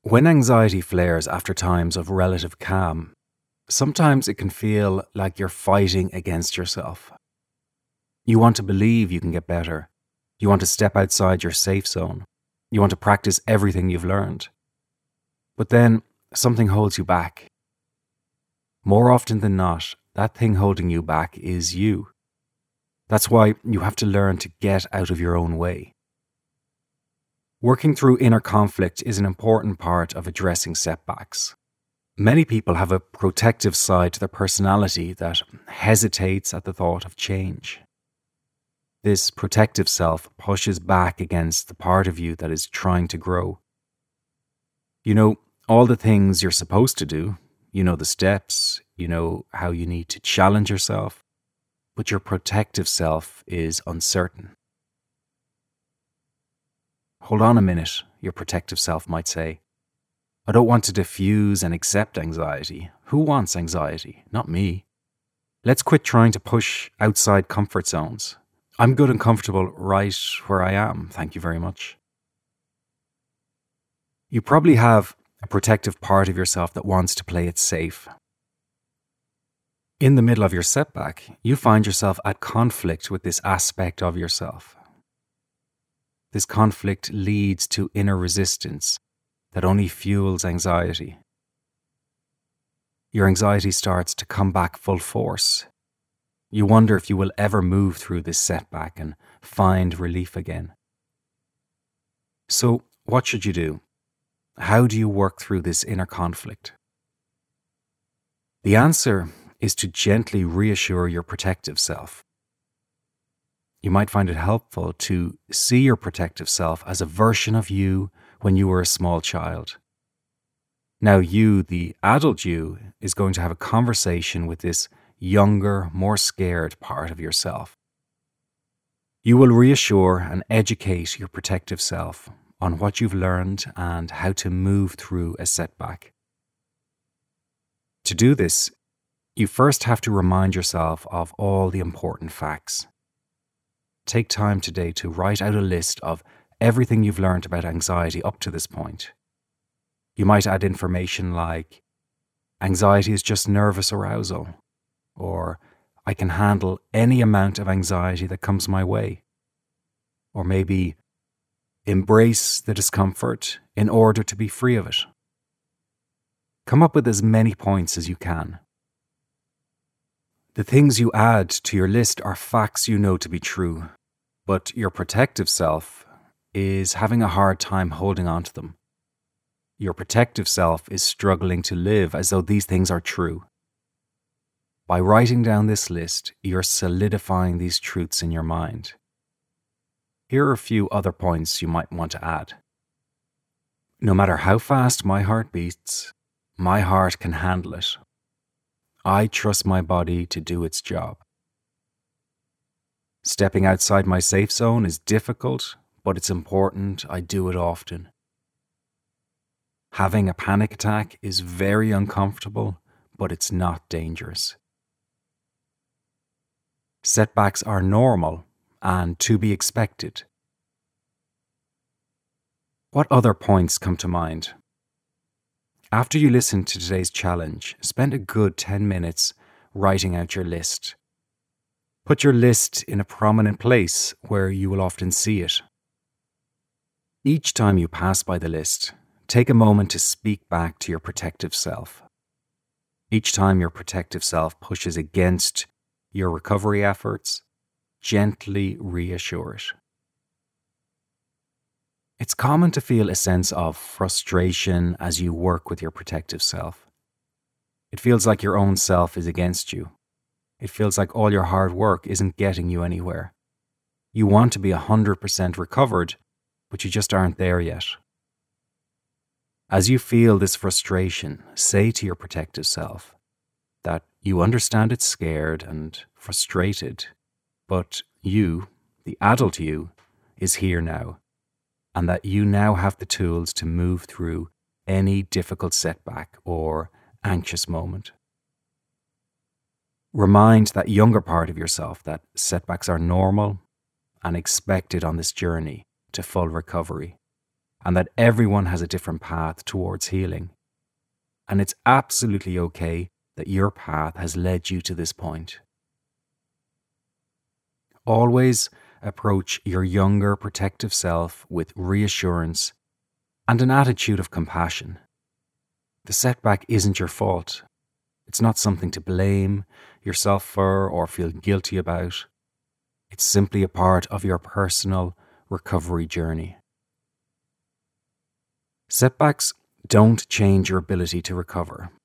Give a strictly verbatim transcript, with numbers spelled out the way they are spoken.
When anxiety flares after times of relative calm, sometimes it can feel like you're fighting against yourself. You want to believe you can get better. You want to step outside your safe zone. You want to practice everything you've learned. But then something holds you back. More often than not, that thing holding you back is you. That's why you have to learn to get out of your own way. Working through inner conflict is an important part of addressing setbacks. Many people have a protective side to their personality that hesitates at the thought of change. This protective self pushes back against the part of you that is trying to grow. You know all the things you're supposed to do. You know the steps. You know how you need to challenge yourself. But your protective self is uncertain. Hold on a minute, your protective self might say. I don't want to diffuse and accept anxiety. Who wants anxiety? Not me. Let's quit trying to push outside comfort zones. I'm good and comfortable right where I am, thank you very much. You probably have a protective part of yourself that wants to play it safe. In the middle of your setback, you find yourself at conflict with this aspect of yourself. This conflict leads to inner resistance that only fuels anxiety. Your anxiety starts to come back full force. You wonder if you will ever move through this setback and find relief again. So, what should you do? How do you work through this inner conflict? The answer is to gently reassure your protective self. You might find it helpful to see your protective self as a version of you when you were a small child. Now you, the adult you, is going to have a conversation with this younger, more scared part of yourself. You will reassure and educate your protective self on what you've learned and how to move through a setback. To do this, you first have to remind yourself of all the important facts. Take time today to write out a list of everything you've learned about anxiety up to this point. You might add information like, anxiety is just nervous arousal, or I can handle any amount of anxiety that comes my way, or maybe embrace the discomfort in order to be free of it. Come up with as many points as you can. The things you add to your list are facts you know to be true, but your protective self is having a hard time holding on to them. Your protective self is struggling to live as though these things are true. By writing down this list, you're solidifying these truths in your mind. Here are a few other points you might want to add. No matter how fast my heart beats, my heart can handle it. I trust my body to do its job. Stepping outside my safe zone is difficult, but it's important I do it often. Having a panic attack is very uncomfortable, but it's not dangerous. Setbacks are normal and to be expected. What other points come to mind? After you listen to today's challenge, spend a good ten minutes writing out your list. Put your list in a prominent place where you will often see it. Each time you pass by the list, take a moment to speak back to your protective self. Each time your protective self pushes against your recovery efforts, gently reassure it. It's common to feel a sense of frustration as you work with your protective self. It feels like your own self is against you. It feels like all your hard work isn't getting you anywhere. You want to be one hundred percent recovered, but you just aren't there yet. As you feel this frustration, say to your protective self that you understand it's scared and frustrated, but you, the adult you, is here now, and that you now have the tools to move through any difficult setback or anxious moment. Remind that younger part of yourself that setbacks are normal and expected on this journey to full recovery, and that everyone has a different path towards healing. And it's absolutely okay that your path has led you to this point. Always approach your younger protective self with reassurance and an attitude of compassion. The setback isn't your fault. It's not something to blame yourself for or feel guilty about. It's simply a part of your personal recovery journey. Setbacks don't change your ability to recover.